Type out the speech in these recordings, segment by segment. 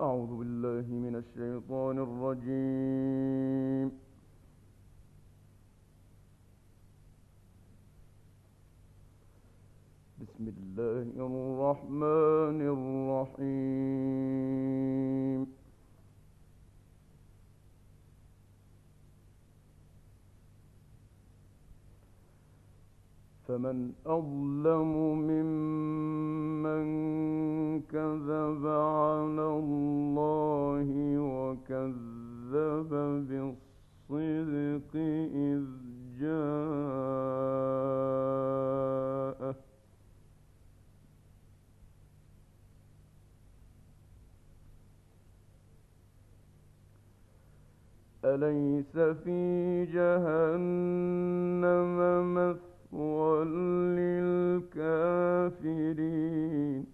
أعوذ بالله من الشيطان الرجيم. بسم الله الرحمن الرحيم. فمن أظلم ممن كذب على الله وكذب بالصدق إذ جاءه أليس في جهنم مثوى للكافرين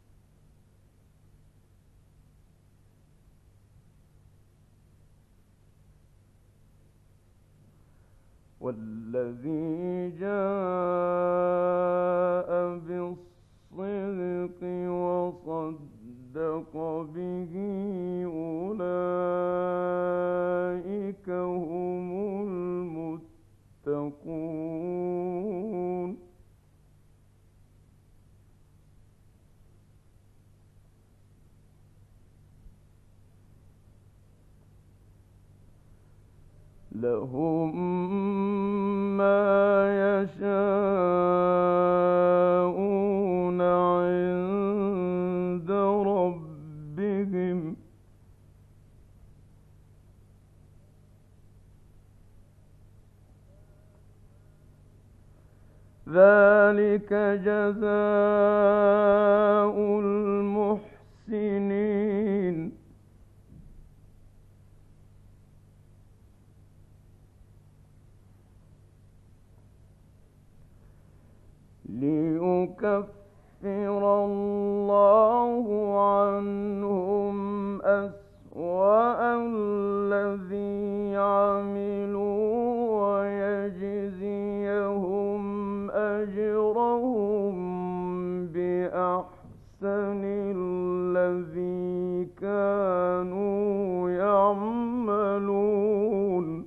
والذي جاء بالصدق وصدق به أولئك هم المتقون لهم ما يشاءون عند ربهم ذلك جزاء المحسنين ليكفر الله عنهم أسوأ الذي عملوا ويجزيهم أجرهم بأحسن الذي كانوا يعملون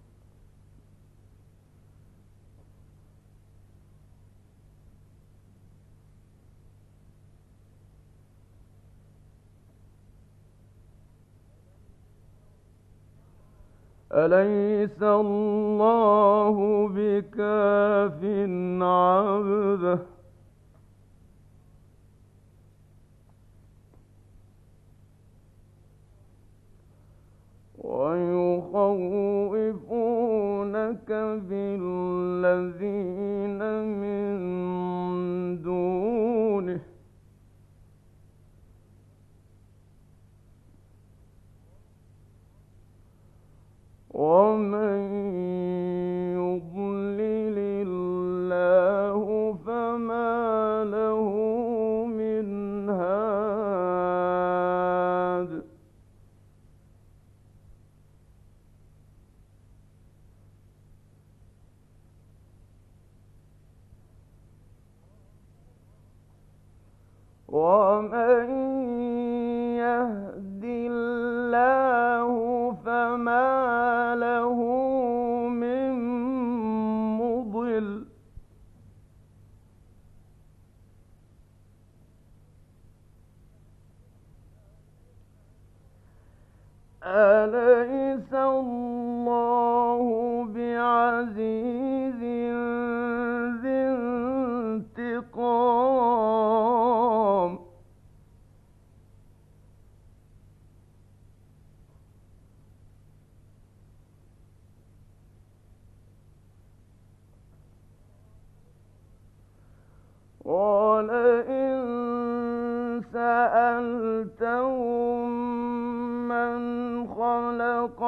أليس الله بكاف عبده ويخوفونك بالذين من دونه ومن يضلل الله فما له من هاد ومن يهد الله فما له من مضل أليس الله بعزيز ذي انتقام ولئن سألتهم من خلق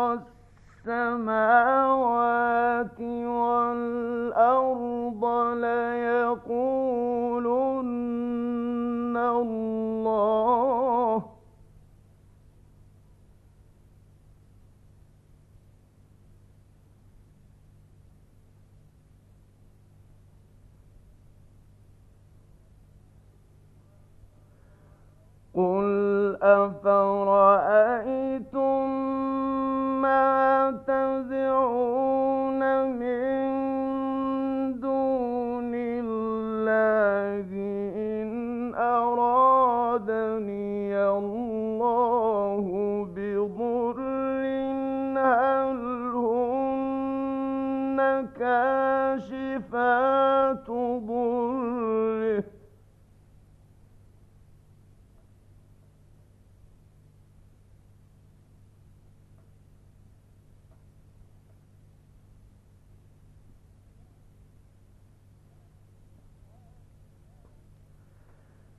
السماوات والأرض ليقولن الله قل أفرأيتم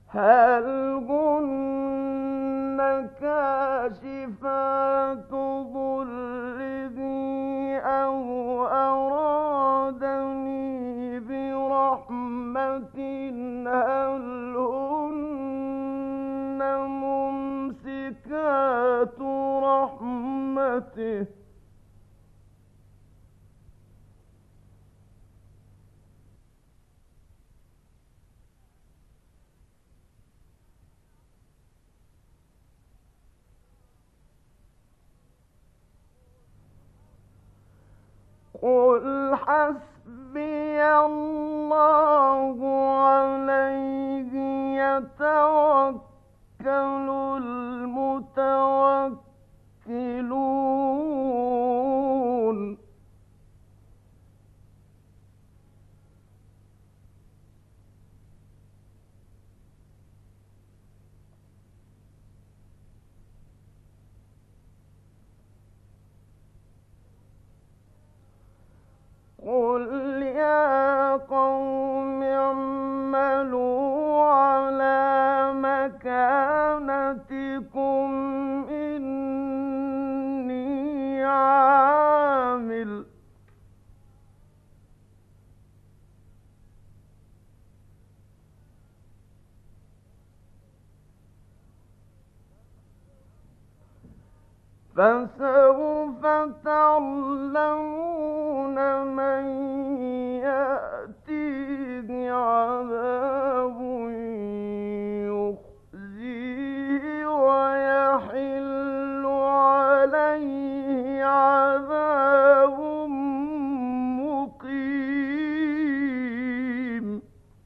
هل هن كاشفات ضره أو أرادني برحمة هل هن ممسكات رحمته قل حسبي الله عليه يتوكل المتوكلون قل يا قوم اعملوا على مكانتكم إني عامل فسوف تعلمون من يأتيه عذاب يخزيه ويحل عليه عذاب مقيم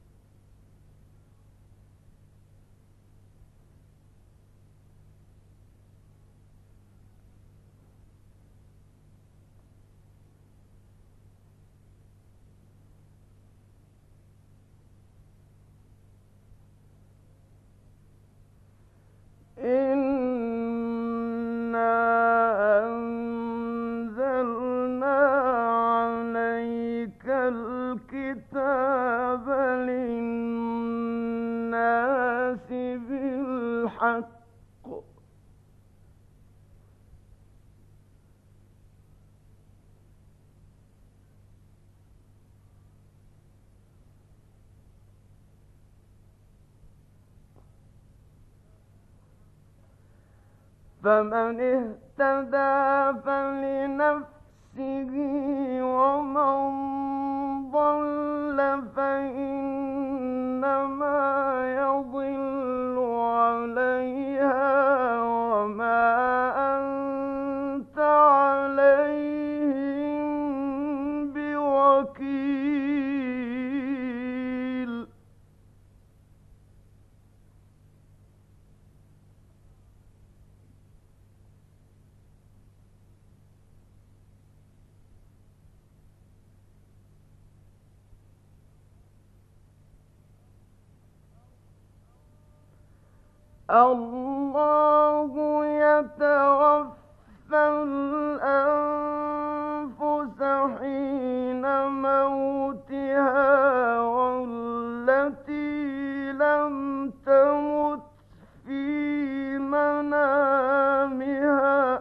إنا أنزلنا عليك الكتاب للناس بالحق فمن اهتدى فلنفسه ومن ضل فإنما يضل عليها وما أنت عليهم بوكيل الله يتوفى الأنفس حين موتها والتي لم تمت في منامها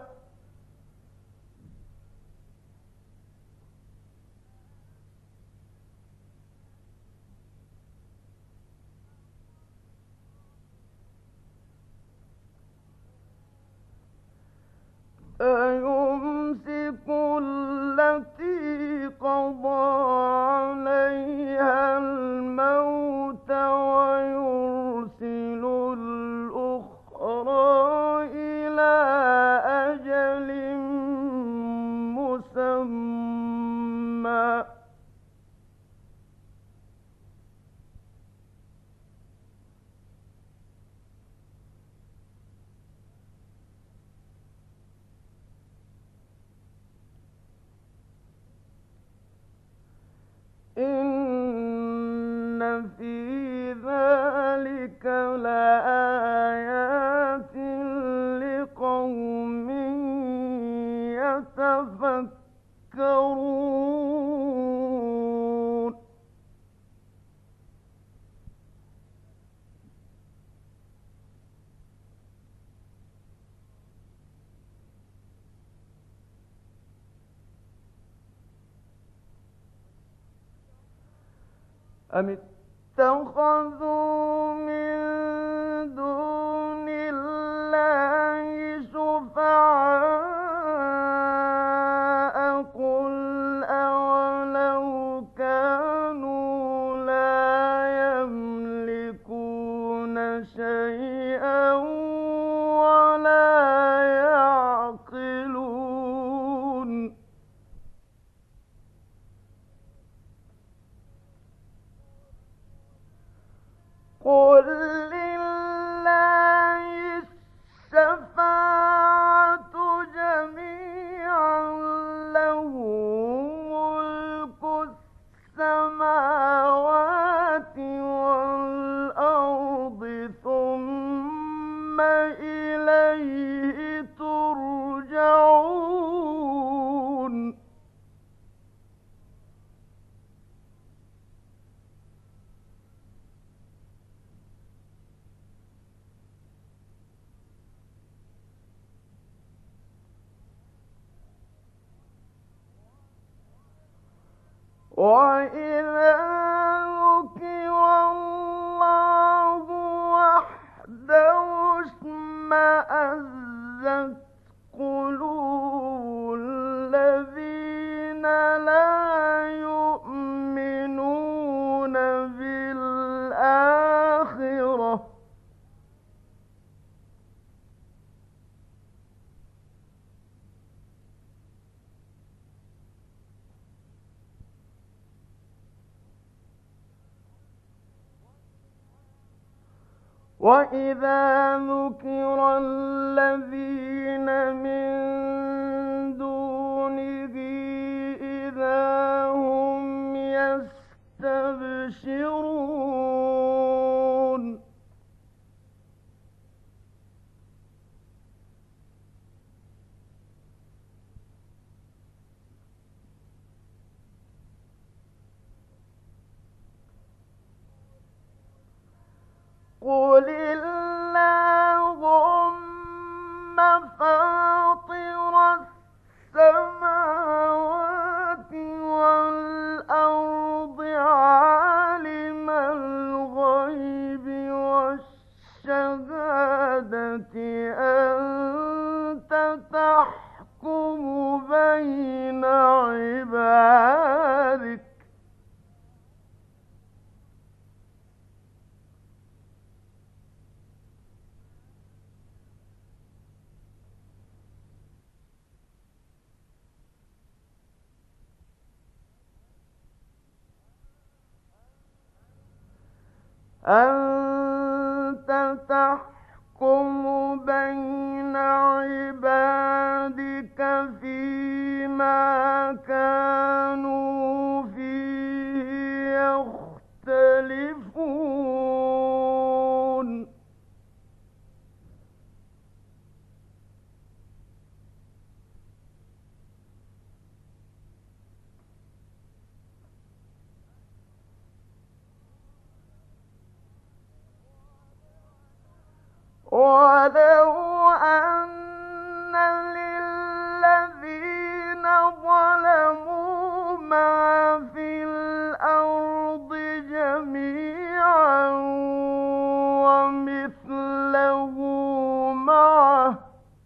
أيمسك التي قضى عليها الموت ويرسل الأخرى إلى أجل مسمى إن في ذلك لآيات لقوم يتفكرون أم اتخذوا من دون الله شفعاء قل أولو كانوا لا يملكون شيئا ولا يعقلون قل لله الشفاعة جميعا له ملك السماوات والأرض ثم إليه ترجعون وإذا ذكر الله وحده اشمأزت قلوب الذين لا يؤمنون بالآخرة وإذا ذكر الذين من دونه إذا هم يستبشرون قل اللهم فاطر السماوات والأرض عالم الغيب والشهادة أنت تحكم بين عبادك أنت تحكم بين عبادك فيما كانوا فيه يختلفون ولو أن للذين ظلموا ما في الأرض جميعا ومثله معه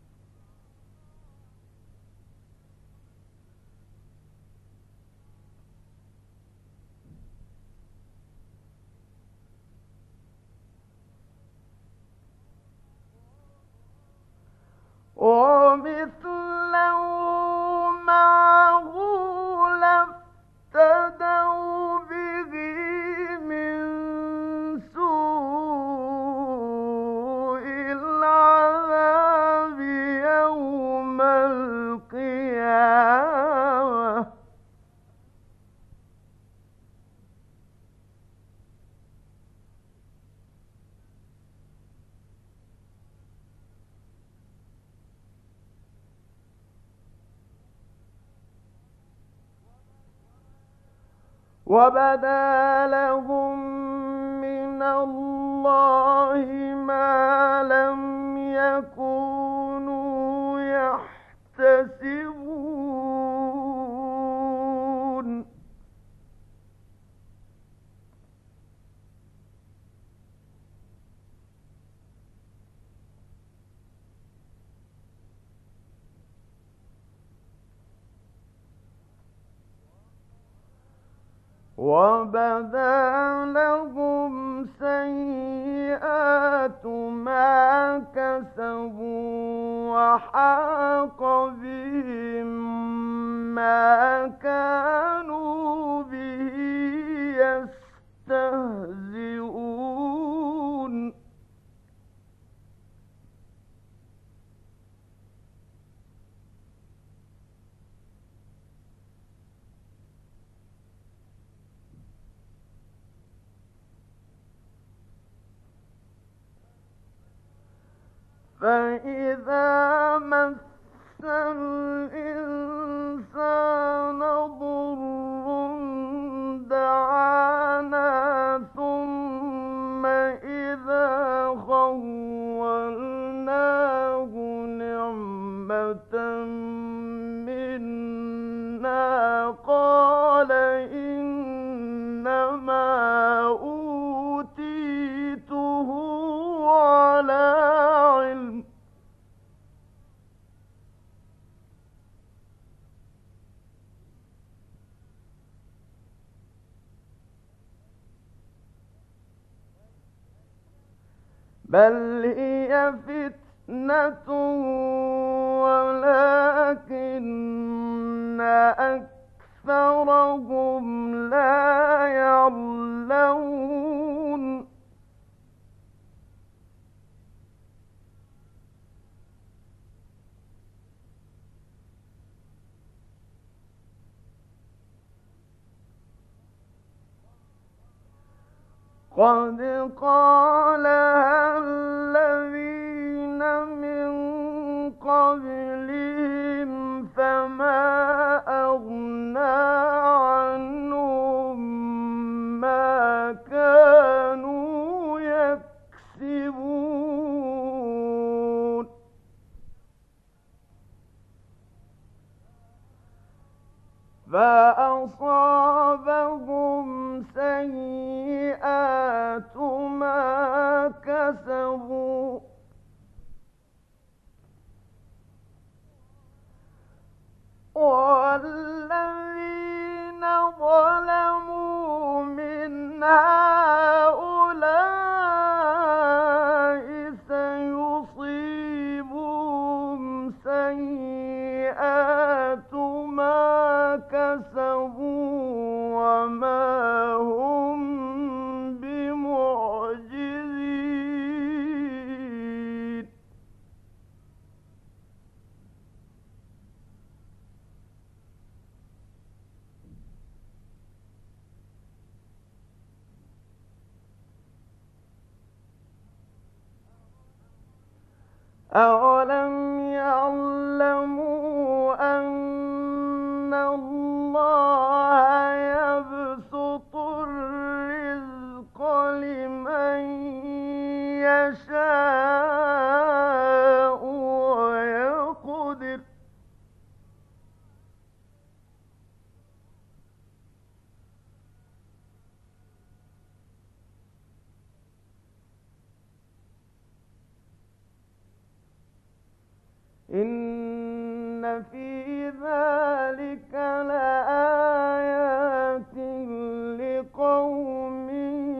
ومثله معه لافتدوا به من سوء العذاب يوم القيامة وبدا لهم من الله ما لم يكونوا يحتسبون وبدا لهم سيئات ما كسبوا وحاق بهم ما كانوا به يستهزئون فإذا مس الإنسان ضر دعانا ثم إذا خولناه نعمة منا قال إنما أوتيته على علم بل هي فتنة ولكن أكثرهم لا يعلمون قد قالها الذين من قبلهم فما أغنى عنهم ما كانوا يكسبون فأصابهم سيئات ما كسبوا والذين ظلموا من هؤلاء سيصيبهم سيئات ما كسبوا وما هم بمعجزين أولم يعلموا أن الله يبسط الرزق لمن يشاء ويقدر إن في ذلك لآيات لقوم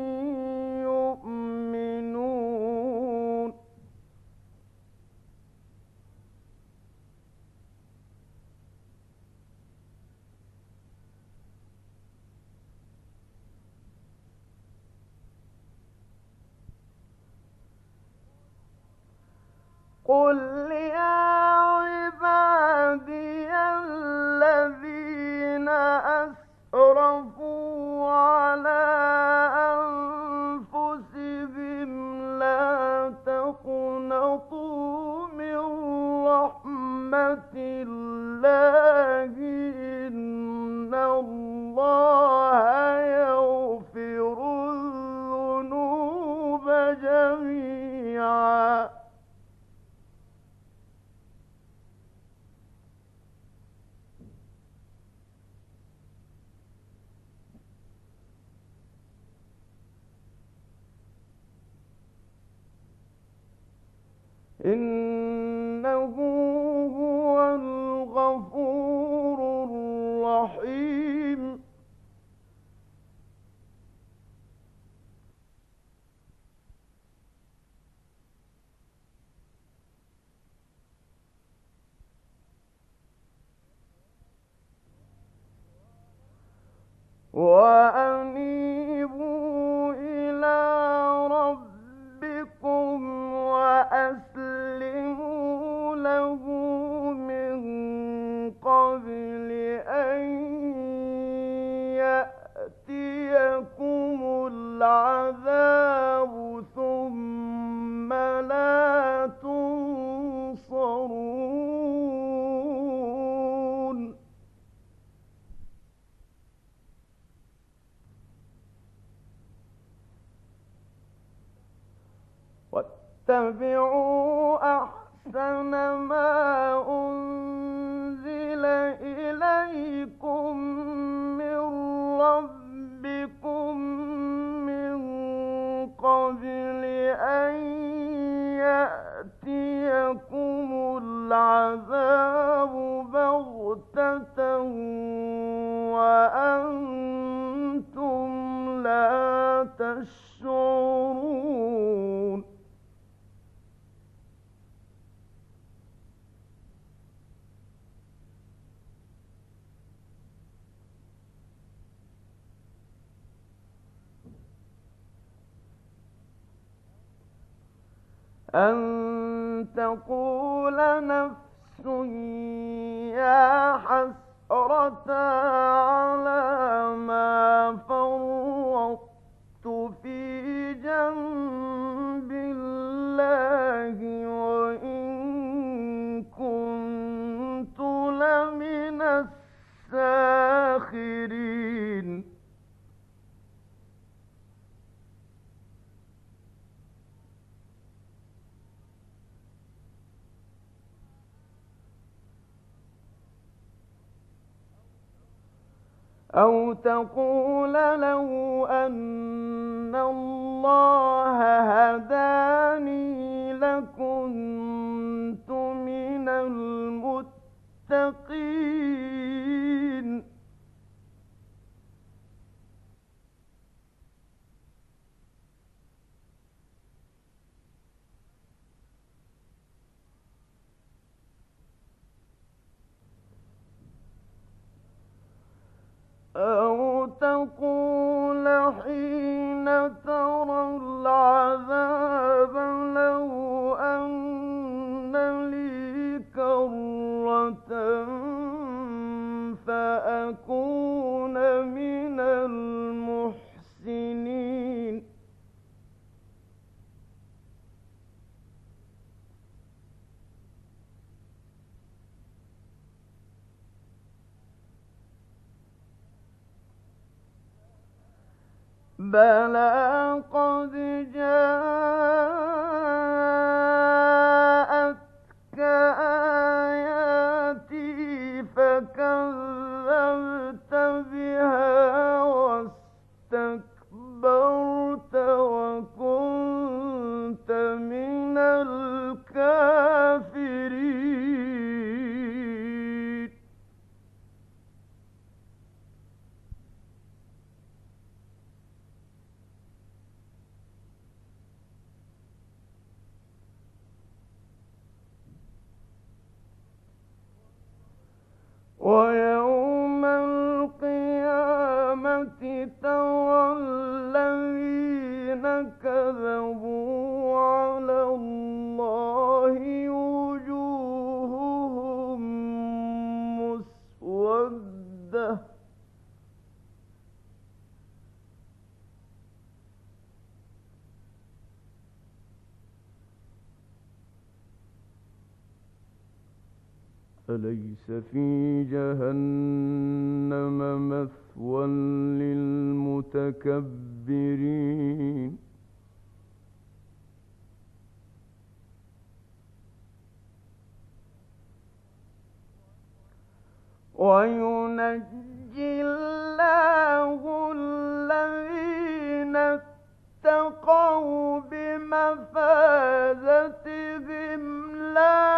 يؤمنون قل يا عبادي الذين أسرفوا على أنفسهم لا تقنطوا من رحمة الله إن الله يغفر الذنوب جميعا إنه هو الغفور الرحيم اتبعوا أحسن ما أنزل إليكم من ربكم من قبل أن يأتيكم العذاب بغتة وأنتم لا تشعرون. أن تقول نفس يا حسرة على ما فرطت في جنب الله وإن كنت لمن الساخرين. أو تقول لو أن الله هداني لكنت من المتقين. أو تقول حين ترى العذاب لو أن لي كرة فأكون من المحسنين. بلى قد جاءتك آياتي فكذبت بها واستكبرت وكنت من الكافرين. ويوم القيامة ترى الذين كذبوا على الله وجوههم مسودة أليس في جهنم مثوى للمتكبرين. وينجي الله الذين اتقوا بمفازتهم لا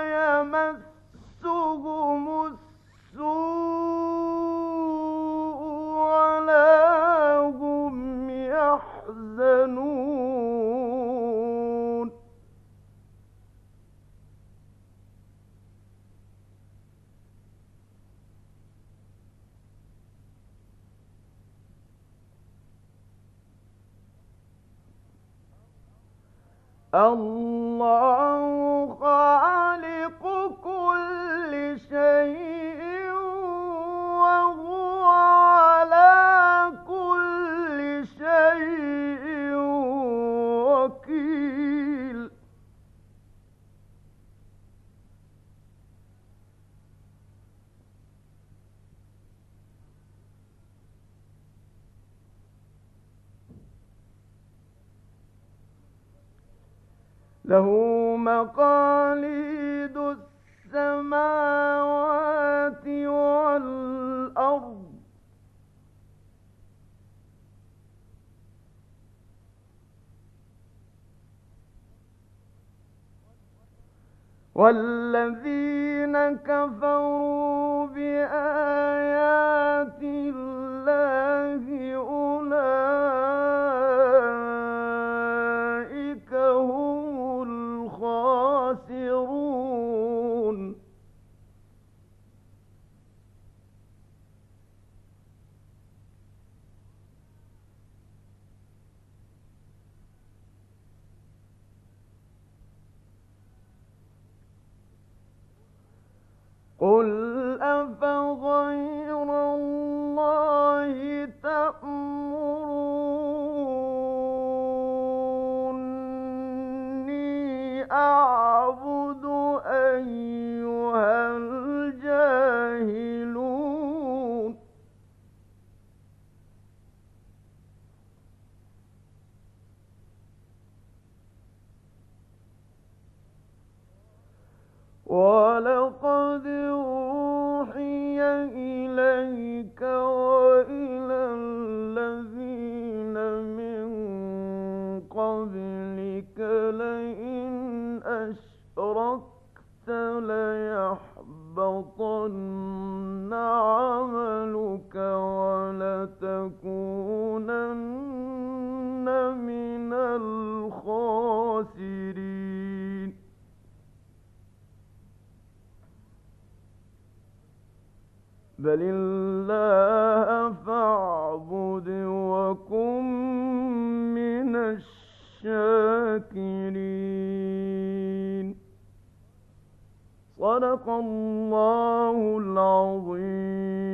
يمسهم السوء ولا هم يحزنون. الله خالق كل شيء وهو على كل شيء وكيل. له مقاليد السماوات والأرض والذين كفروا بآيات الله أولئك هم الخاسرون قل أفغير الله تأمروني أعبد أيها الجاهلون ولقد أوحي إليك وإلى الذين من قبلك لئن أشركت ليحبطن عملك ولتكونن من الخاسرين بل الله فاعبد وكن من الشاكرين صدق الله العظيم.